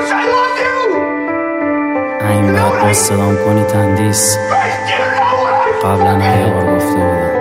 این باید با صدام کنی تندیس قبلا یه بار گفته بودم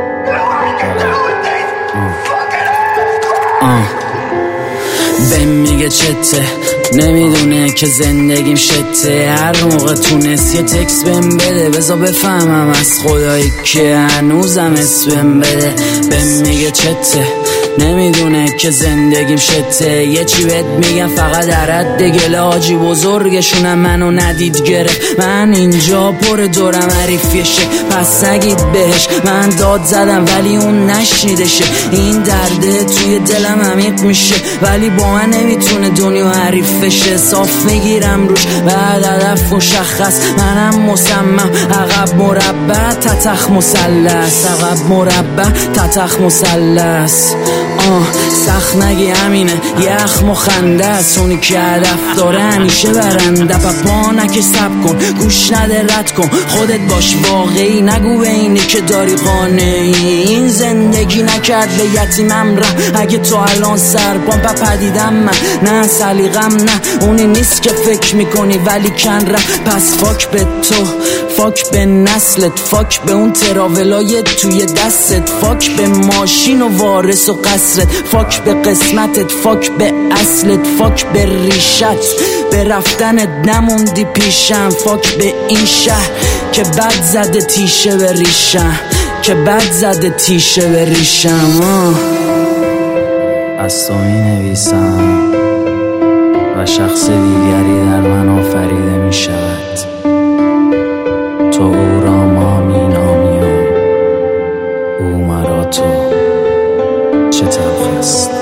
بهم میگه چته نمیدونه که زندگیم شته هر موقع تونست یه تکس بهم بده بذار بفهمم از خدایی که هنوزم اسمم بده بهم میگه چته نمیدونه که زندگیم شته یه چی بهت میگم فقط درد دگل آجی بزرگشونم منو ندید گرفت من اینجا پر دورم حریفیشه پس نگید بهش من داد زدم ولی اون نشنیدشه این درده توی دلم عمیق میشه ولی با من نمیتونه دنیا حریف بشه صاف میگیرم روش بعد هدف مشخص منم مصمم عقب مربع تتخ مثلث عقب مربع تتخ مثلث سخت نگی همینه یخ مخنده است اونی که هدف داره همیشه برنده پا نکش سب کن گوش نده رد کن خودت باش واقعی نگو به اینی که داری قانعی این زندگی نکرد به یتیمم ره اگه تو الان سرپام پدیدم من نه سلیقم نه اونی نیست که فکر میکنی ولی کن ره پس فاک به تو فاک به نسلت فاک به اون تراولای توی دستت فاک به ماشین و وارث و قصرت فاک به قسمتت فاک به اصلت فاک به ریشت به رفتنت نموندی پیشم فاک به این شهر که بد زده تیشه به ریشم که بد زده تیشه به ریشم از تو می نویسم و شخص دیگری در من آفریده می شود تو او را ما می نامیم او مرا تو چه تلخ است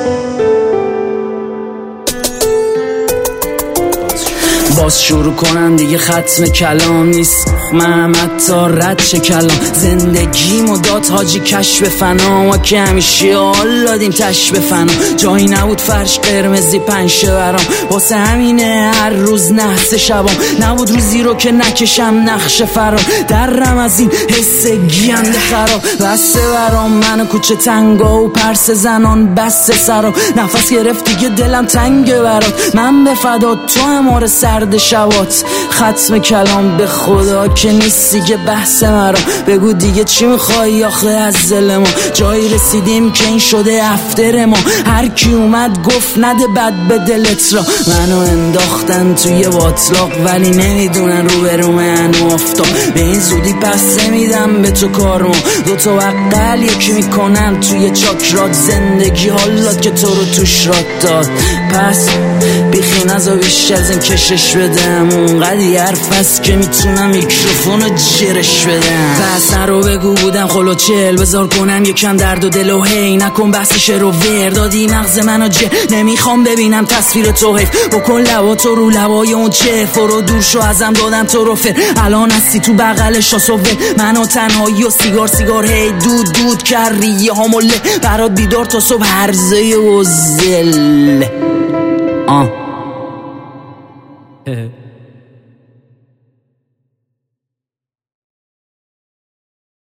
باز شروع کنم دیگه ختم کلام نیست من حتی رد چه کلام زندگی مداد حاجی کشف فنا ما که همیشه حال دادیم تش به فنا جایی نبود فرش قرمزی پنشه برام واسه همینه هر روز نحس شبام نبود روزی رو که نکشم نقش فرام درم از این حس گیند خراب بسته برام من کوچه تنگا و پرس زنان بسته سرام نفس گرفت دیگه دلم تنگه برات من به فدا تو همار سرد شبات ختم کلام به خدا که نیستی که بحث مرا بگو دیگه چی میخوایی آخه از دل ما جایی رسیدیم که این شده افتر ما هر کی اومد گفت نده بد به دلت را منو انداختن توی باطلاق ولی نمیدونن رو به رو من افتاد به این زودی پس میدم به تو کارمو دوتا وقل یکی میکنن توی چاکرات زندگی حالات که تو رو توش رات داد پس بیخی نزا بیش از این کشش بدم اونقدی حرف هست که میتونم میکروفون رو جرش بدم پس نرو بگو بودم خلو چل بذار کنم یکم درد و دل و هی نکن بحثش رو ور دادی مغز منو نمیخوام ببینم تصویر تو حیف بکن لبا تو رو لبای اون چه فرو دور شو ازم دادم تو رو فر الان هستی تو بغل شاسوه منو تنهایی و سیگار هی دود کردی هموله برات بیدار تا صبح هرزه و زل